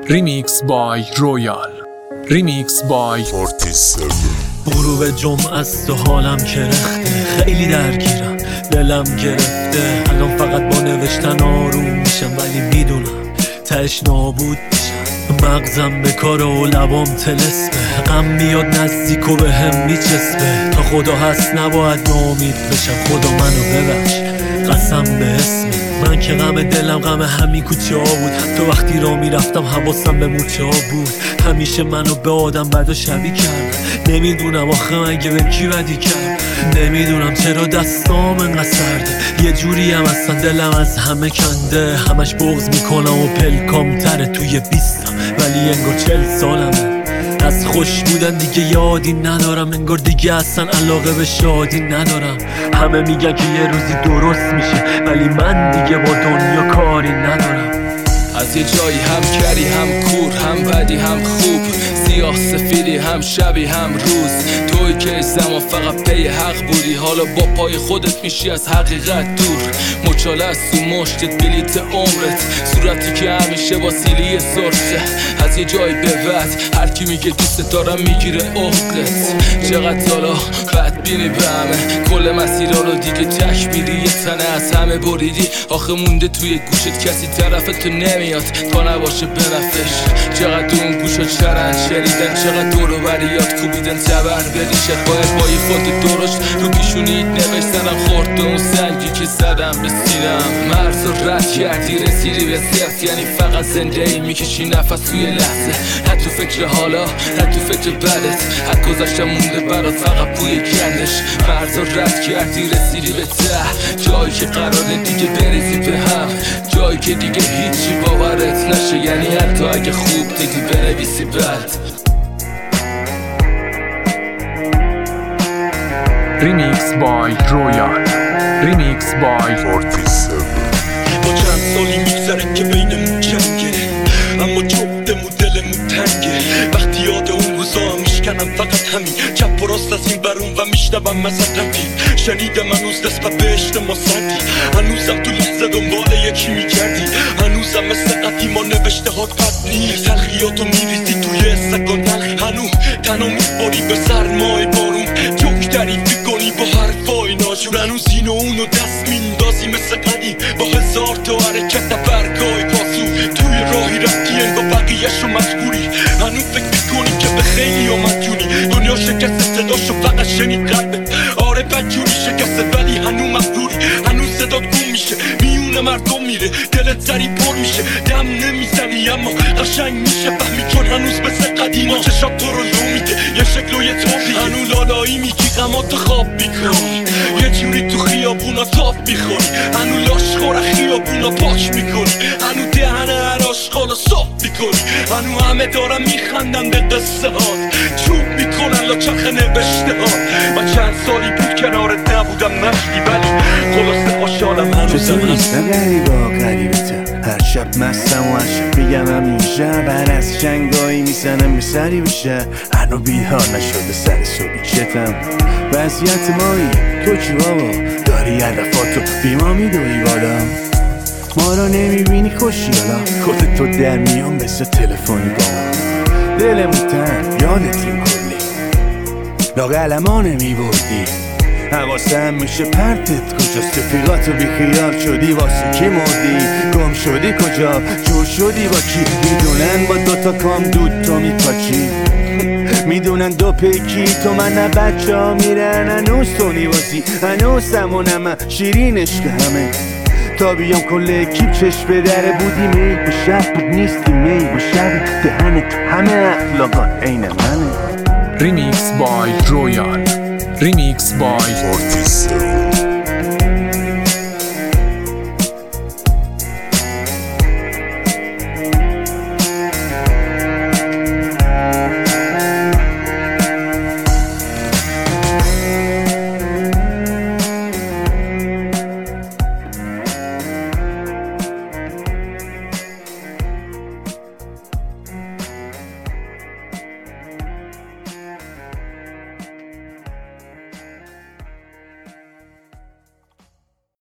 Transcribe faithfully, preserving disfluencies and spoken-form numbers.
Remix by Royal. Remix by فورتی سون. غروب جمعه است و حالم کرخته، خیلی درگیرم، دلم گرفته. الان فقط با نوشتن آروم میشم، ولی میدونم تهش نابود میشم. مغزم به کار و لبام طلسمه، غم میاد نزدیک و به هم میچسبه. تا خدا هست نباید ناامید بشم، خدا منو ببخش، قسم به اسمه. من که غم دلم غم همین کوچه ها بود، حتی وقتی را میرفتم حواسم به موچه ها بود. همیشه منو به آدم بد و شبیه کرد، نمیدونم آخه مگه به کی بدی کرد. نمیدونم چرا دستام انقدر سرده، یه جوری هم اصلا دلم از همه کنده. همش بغض میکنم و پلکام تره توی بیستم، ولی انگار چل سالمه. از خوش بودن دیگه یادی ندارم، انگار دیگه اصلا علاقه به شادی ندارم. همه میگن که یه روزی درست میشه، ولی من دیگه با دنیا کاری ندارم. از یه جایی هم کری هم کور، هم بدی هم خوب، سیاه سفیدی هم شبی هم روز. توی که زمان فقط پی حق بودی، حالا با پای خودت میشی از حقیقت دور. مچاله از تو مشتت بلیت عمرت، صورتی که همیشه با سیلی سرخه. از یه جایی به بعد هر کی میگه دوست دارم میگیره عقلت. چقدر حالا بد بینی به همه، کل مسیرها رو دیگه تک میری، یه تنه از همه بریدی. آخه مونده توی گوشت کسی طرفتو نمیاد تا نباشه بنفش. چقدر اون گوشا چرند شنیدن، چقدر دور و بریات کوبیدن تبر بدی. شد باید با یه فوت درشت رو پیشونیت نوشتنم خورد به اون سنگی که زدم به سینم. مرز رو رد کردی رسیدی به صفر، یعنی فقط زنده ای میکشی نفس توی لحظه. نه تو فکر حالا نه تو فکر بدت، حد گذاشتم مونده برات فقط بوی گندش. مرز رو رد کردی رسیدی به ته، جایی که قراره دیگه بریزی به هم، جایی که دیگه هیچی باورت نشه، یعنی حتی اگه خوب دیدی بنویسی بد. Remix by Royal. Remix by فورتی سون. با چند سالی میگذره که بینمون جنگه، اما جفتمون دلمون تنگه. وقتی یاد اون روزا هم میشکنم فقط همین چپ و راست از این برون و میشنوم ازت رفیق. شنیدم هنوز نسبت به عشق ما سردی، هنوزم تو لحظه دنبال یکی میگردی، هنوزم مثل قدیما نوشته ها بد نیست. تلخیاتو میریزی توی سکان تلخی، هنوز تنها میباری به سرمای بارون، جوک تعریف میکنی با حرفای ناجور. هنوز این و اونو دست میندازی مثل قدیم با هزار تا حرکت برگای پاسو. توی راهی رفتی انگار بقیه‌شو مجبوری، هنوز فکر میکنی که به خیلی ها مدیونی. دنیا شکست صداشو فقط شنید قلبت، آره بدجوری شکسته ولی هنوز مغروری. هنوز صدات گم میشه میونه مردم میره، دلت سری پر میشه دم نمیزنی، اما قشنگ میشه فهمی چون هنوز مثل قدیما چشات تو رو لو میده یه شکل و یه طوری. هنوز لالایی میگی غماتو خواب میکنی، یه جوری تو خیابونا تاپ میخوری. هنوز لاشخور خیابونا پاک میکنی، هنوز دهن هر آشغالا صاف میکنی. هنوز همه دارن میخندن به قصه هات، چوب میکنن لاچخ نوشته هات. و چند سالی بود کنارت نبودم نشدی، ولی خلاصه خوشحالم هنوزم هست. نه غریبا غریبته، هر شب مستم و هر شب بگم همیشه. بر از شنگایی میزنم به سری بشه، هنو بیدار نشده سر صبحی چتم. وضعیت مایی تو چی بابا، داری هدفاتو بیما میدوی بالا. ما را نمیبینی خوشیالا، خودت تو در میان بسه تلفنی با ما. دلمون تن یادتیم کلی لاغلما نمیبردی، حواسم میشه پرتت کجاست. رفیقاتو بیخیال شدی واسه کی مردی، گم شدی کجا جور شدی با کی. میدونن با دوتا کام دود تو میپاچی، میدونن دو پیکی تو من نه بچه ها میرن. هنوز تو نیوازی هنوز همونم شیرین عشق همه. تا بیام کل اکیب چشم به دره بودی، می به شب بود نیستی می به شب. دهنت همه اخلاقات عین منه. Remix by Royal. Remix by فورتی سون.